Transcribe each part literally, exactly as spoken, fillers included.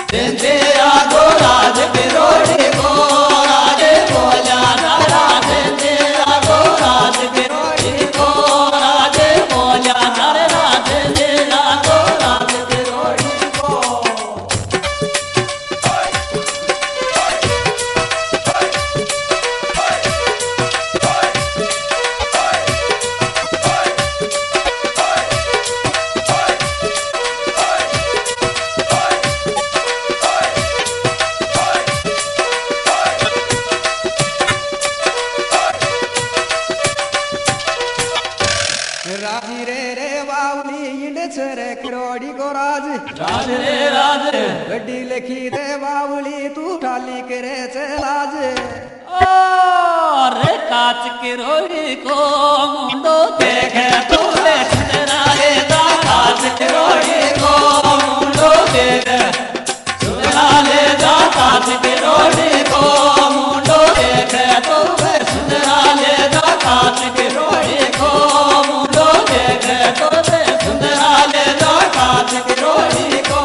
देंदे आगो राज बिरोड़ी को राजे बोला नारा देंदे आगो राज बिरोड़ी को राजे बोला नारा देंदे आगो राज बिरोड़ी को राजी रे रे बावली इंड छरे किरोड़ी को राज राज रे राज गड्डी लिखी दे बावली तू ठाली करे चलाज ओ रे काच की रोड़ी को मुंडो देखे तू रे सुंदराए दा काच की रोड़ी को मुंडो देखे सुंदराले दा काच की रोड़ी को मुंडो देखे तू रे सुंदराले दा काच की रोड़ी को मुंडो देखे तू रे सुंदराले दा काच की रोड़ी को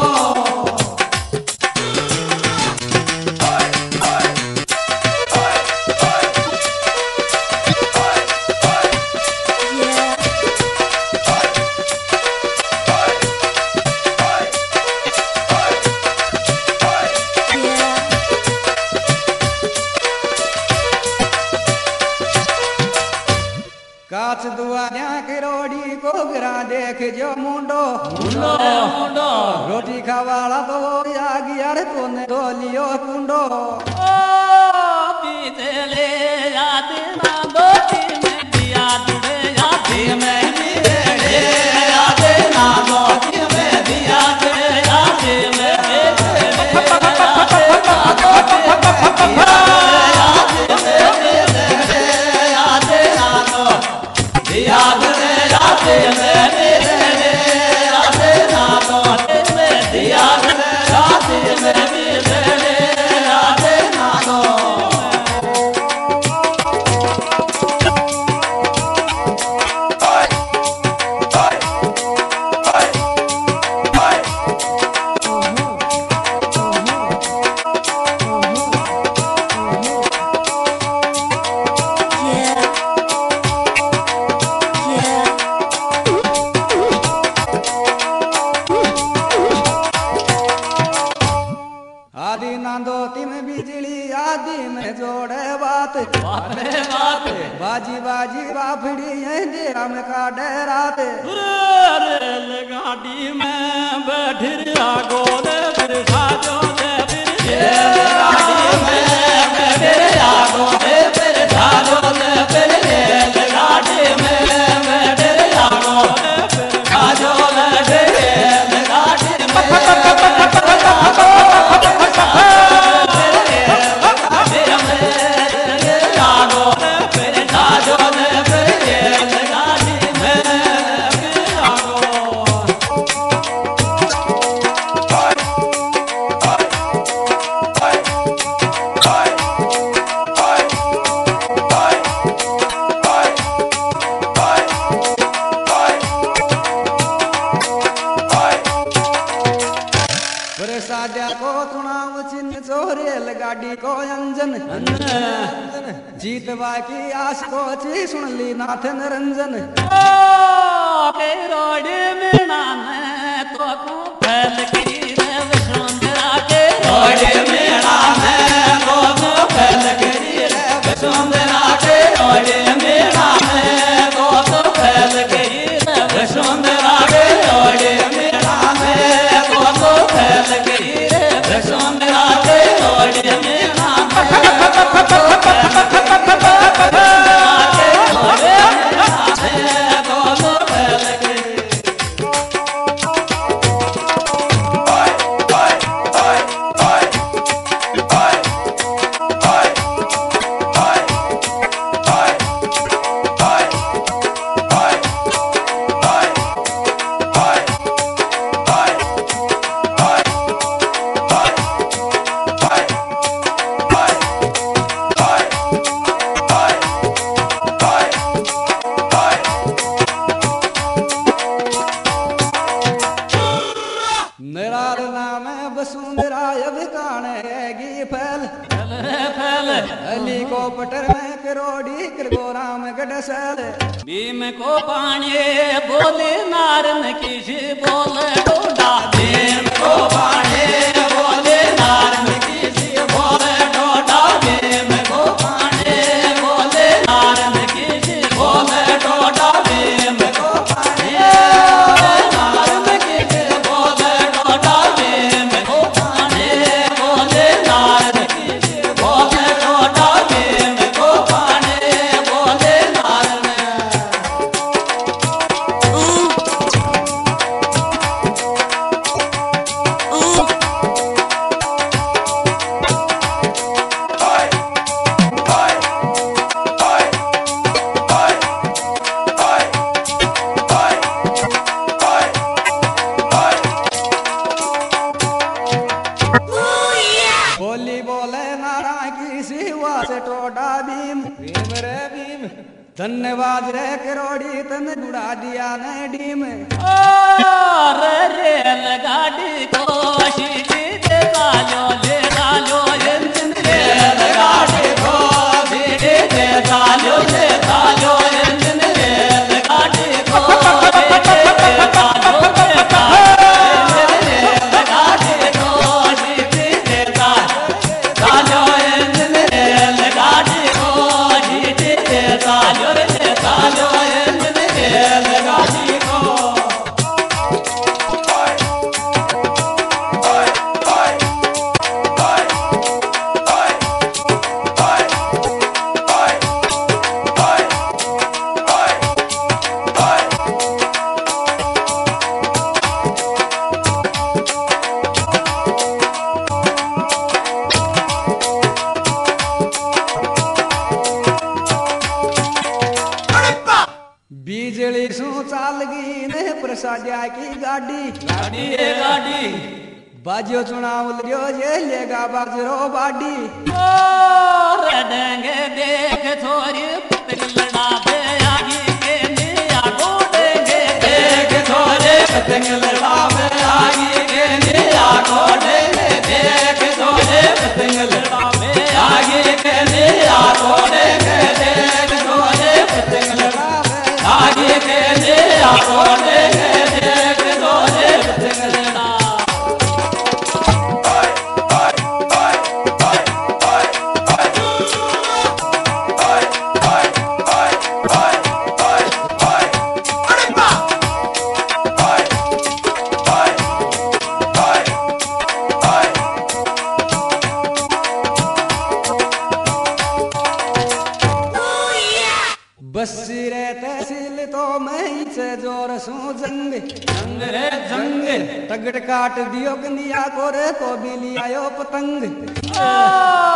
काच दुआरिया किरोड़ी को गिरा देख जो मुंडो मुंडो मुंडो रोटी खावाला तो वो आगी यार तूने तो लियो कुंडो ओ बीतले याद ना गोटी में दिया जुड़े याद में बीतले याद ना गोटी में दिया जुड़े याद में बीतले याद ना गोटी में दिया याद ना गोटी याद रे याद में बीतले याद ना गोटी में दिया रे याद में बीतले याद ना गोटी आदि नांदो तिम बिजली आदि में जोड़े बात बात में बात बाजी बाजी बाफड़ी दे हम का डरात रेल गाड़ी में बैठ रिया गोले फिर साजो दे फिर रेल गाड़ी में बैठ रिया गोले फिर साजो दे फिर रेल गाड़ी में बैठ रिया गोले फिर साजो दे रेल गाड़ी साजा को तुणाव चिन्ह चोरेल गाड़ी को अंजन जीत बाकी आस को ची सुन ली नाथ निरंजन ओ के रोड़ी में नाने तो को फैल की रे वसुंधरा के रोड़ी में नाने तो को फैल की रे वसुंधरा के रोड़ी में नाने तो को फैल की रे वसुंधरा के रोड़ी में नाने तो को फैल की रे वसुंधरा के रोड़ी में नाने निराल नाम वसुंधरा अब कानेगी फैल फैल रे फैल हेलीकॉप्टर में करोड़ी किरगोराम गडसल भीम को पानी बोले नारन किस बोले डोडा भीम को पानी बोले नारन किस बोले डोडा भीम को पानी बोले नारन किस बोले डोडा भीम को पानी नारन किस बोले डोडा भीम को पानी बोले नारन किस बोले डोडा भीम को पानी बोले नारन बोली बोले नारा की सिवा से टोटा भीम भीम रे भीम धन्यवाद रे करोड़ी तन जुड़ा दिया ने डीम और रेलगाड़ी को सीटी दे डालो ले डालो इंजन रेलगाड़ी को सीटी दे डालो ले डालो इंजन रेलगाड़ी को सीटी दे डालो ले डालो रेलगाड़ी को सीटी दे डालो इंजन रेलगाड़ी को सीटी दे डालो ले डालो इंजन रेलगाड़ी को बिजली सु चाल गई ने प्रसाद्या की गाड़ी गाड़ी ए गाड़ी बाजियो चुनाव लियो ये लेगा बाजरो बाडी और डेंगे देख छोरी पतंग लड़ा दे आगे के निया गोडेंगे देख छोरे पतंग लड़ा दे आगे के निया गोडेंगे देख छोरे पतंग लड़ा दे आगे के निया गोडेंगे देख छोरे पतंग लड़ा दे आगे के निया गोडेंगे देख छोरे पतंग लड़ा बस्सी रे तहसील तो मैं से जोर सू जंग जंग रे जंग तगड़ काट दियो कनिया को रे को बिली आयो पतंग आ